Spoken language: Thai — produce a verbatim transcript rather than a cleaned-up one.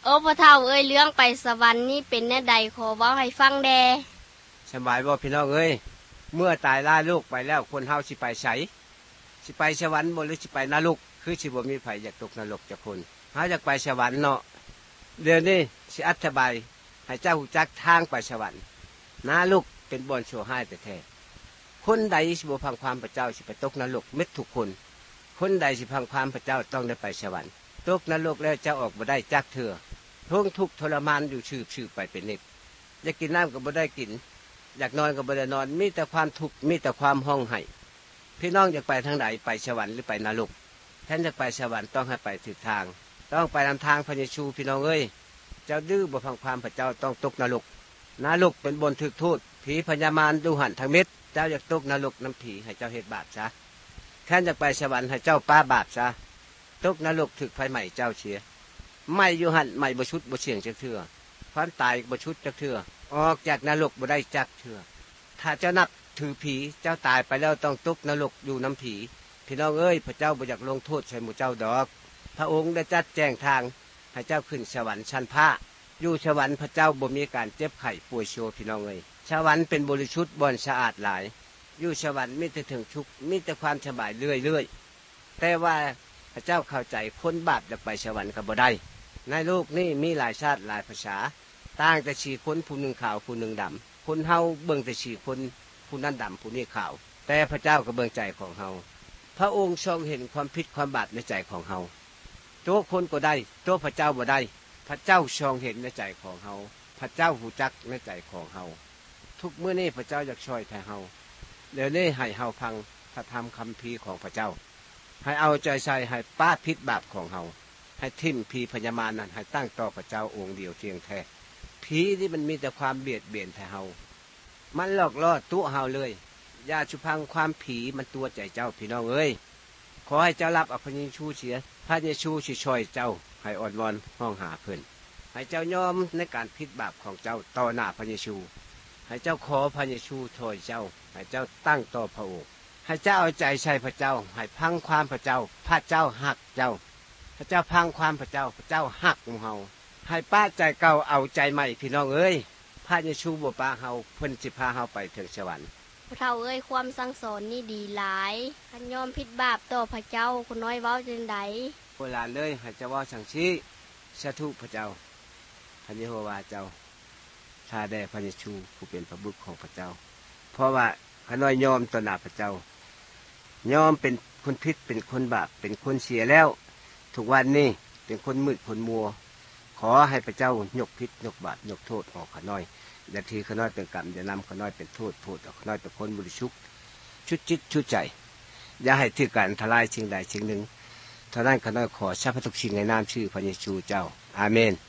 โอ้พ่อเฒ่าเอ้ยเรื่องไปสวรรค์นี่เป็นแน่ใดขอเว้าให้ฟังแดสบายบ่พี่น้องเอ้ยเมื่อตายล่าลูกไปแล้วคนเฮาสิไปไสสิไปสวรรค์บ่หรือสิไปนรกคือสิบ่มีไผอยากตกนรกจักคนเฮาอยากไปสวรรค์เนาะเดี๋ยวนี้สิอธิบายให้เจ้าฮู้จักทางไปสวรรค์นรกเป็นบ่อนชั่วร้ายแท้ๆคนใดสิบ่ฟังความพระเจ้าสิไปตกนรกเม็ดทุกคนคนใดสิฟังความพระเจ้าต้องได้ไปสวรรค์ตกนรกแล้วเจ้าออกบ่ได้จักเทื่อทุกทุกทรมานอยู่ชืบๆไปเป็นนิดอยากกินน้ำก็บ่ได้กินอยากนอนก็บ่ได้นอนมีแต่ความทุกข์มีแต่ความห้องไห้พี่น้องอยากไปทางไหนไปสวรรค์หรือไปนรกท่านอยากไปสวรรค์ต้องให้ไปถูกทางต้องไปนำทางพระเยซูพี่น้องเอ้ยเจ้าดื้อบ่ฟังความพระเจ้าต้องตกนรกนรกเป็นบนถึกโทษผีพญามารดูหันทางเม็ดเจ้าอยากตกนรกน้ำผีให้เจ้าเฮ็ดบาปซะท่านอยากไปสวรรค์ให้เจ้าป้าบาปซะตกนรกถึกไฟใหม่เจ้าเสียไม่อยู่หันไม่บ่ชุดบ่เสียงจักเทื่อความตายบ่ชุดจักเทื่อออกจากนรกบ่ได้จักเทื่อถ้าเจ้านับถือผีเจ้าตายไปแล้วต้องตกนรกอยู่น้ำผีพี่น้องเอ้ยพระเจ้าบ่อยากลงโทษใส่หมู่เจ้าดอกพระองค์ได้จัดแจงทางให้เจ้าขึ้นสวรรค์ชั้นพระอยู่สวรรค์พระเจ้าบ่มีการเจ็บไข้ป่วยโชพี่น้องเอ้ยสวรรค์เป็นบริสุทธิ์บ่อนสะอาดหลายอยู่สวรรค์มีแต่ถึงทุกข์มีแต่ความสบายเรื่อยๆแต่ว่าพระเจ้าเข้าใจคนบาปจะไปสวรรค์ก็บ่ได้ในโลกนี้มีหลายชาติหลายภาษาต่างแต่สี่คนผู้หนึ่งขาวผู้หนึ่งดำคนเฮาเบิ่งแต่สี่คนผู้นั้นดำผู้นี้ขาวแต่พระเจ้าก็เบิ่งใจของเฮาพระองค์ทรงเห็นความผิดความบาปในใจของเฮาตัวคนก็ได้ตัวพระเจ้าบ่ได้พระเจ้าทรงเห็นในใจของเฮาพระเจ้าหูจักในใจของเฮาทุกมื้อนี้พระเจ้าอยากช่วยแท้เฮาเดี๋ยวนี้ให้เฮาฟังพระธรรมคัมภีร์ของพระเจ้าให้เอาใจใส่ให้ป้าพิษบาปของเฮาให้ทิ่มผีพญามารนั้นให้ตั้งต่อพระเจ้าองค์เดียวเทียงแท้ผีที่มันมีแต่ความเบียดเบียนแท้เฮามันหลอกล่อตัวเฮาเลยอย่าชุพังความผีมันตัวใจเจ้าพี่น้องเอ้ยขอให้เจ้ารับอภัยเยซูเสียพระเยซูสิช่วยเจ้าให้อ่อนวอนห้องหาเพิ่นให้เจ้ายอมในการผิดบาปของเจ้าต่อหน้าพระเยซูให้เจ้าขอพระเยซูช่วยเจ้าให้เจ้าตั้งต่อพระองค์ให้เจ้าเอาใจใส่พระเจ้าให้พังความพระเจ้าพระเจ้าฮักเจ้าพระเจ้าพังความพระเจ้าพระเจ้าฮักของเฮาให้ป้าใจเก่าเอาใจใหม่พี่น้องเอ้ยพระเยซูบ่ปาเฮาเพิ่นสิพาเฮาไปถึงสวรรค์พ่อเฒ่าเอ้ยความสั่งสอนนี่ดีหลายคันยอมผิดบาปต่อพระเจ้าคนน้อยเว้าจังได๋โบราณเลยให้เจ้าเว้าจังซี่สาธุพระเจ้าพระเยโฮวาเจ้าถ้าได้พระเยซูผู้เป็นพระบุตรของพระเจ้าเพราะว่าข้าน้อยยอมต่อหน้าพระเจ้ายอมเป็นคนผิดเป็นคนบาปเป็นคนเสียแล้วทุกวันนี้เป็นคนมืดคนมัวขอให้พระเจ้ายกผิดยกบาปยกโทษออกข้าน้อยอย่าทีข้าน้อยเป็นกรรมอย่านำข้าน้อยเป็นโทษโทษออกข้าน้อยเป็นคนบริสุทธิ์ชุดจิตชุดใจอย่าให้ถือการทลายสิ่งใดสิ่งหนึ่งเท่านั้นข้าน้อยขอชาพระทุกสิ่งในนามชื่อพระเยซูเจ้าอาเมน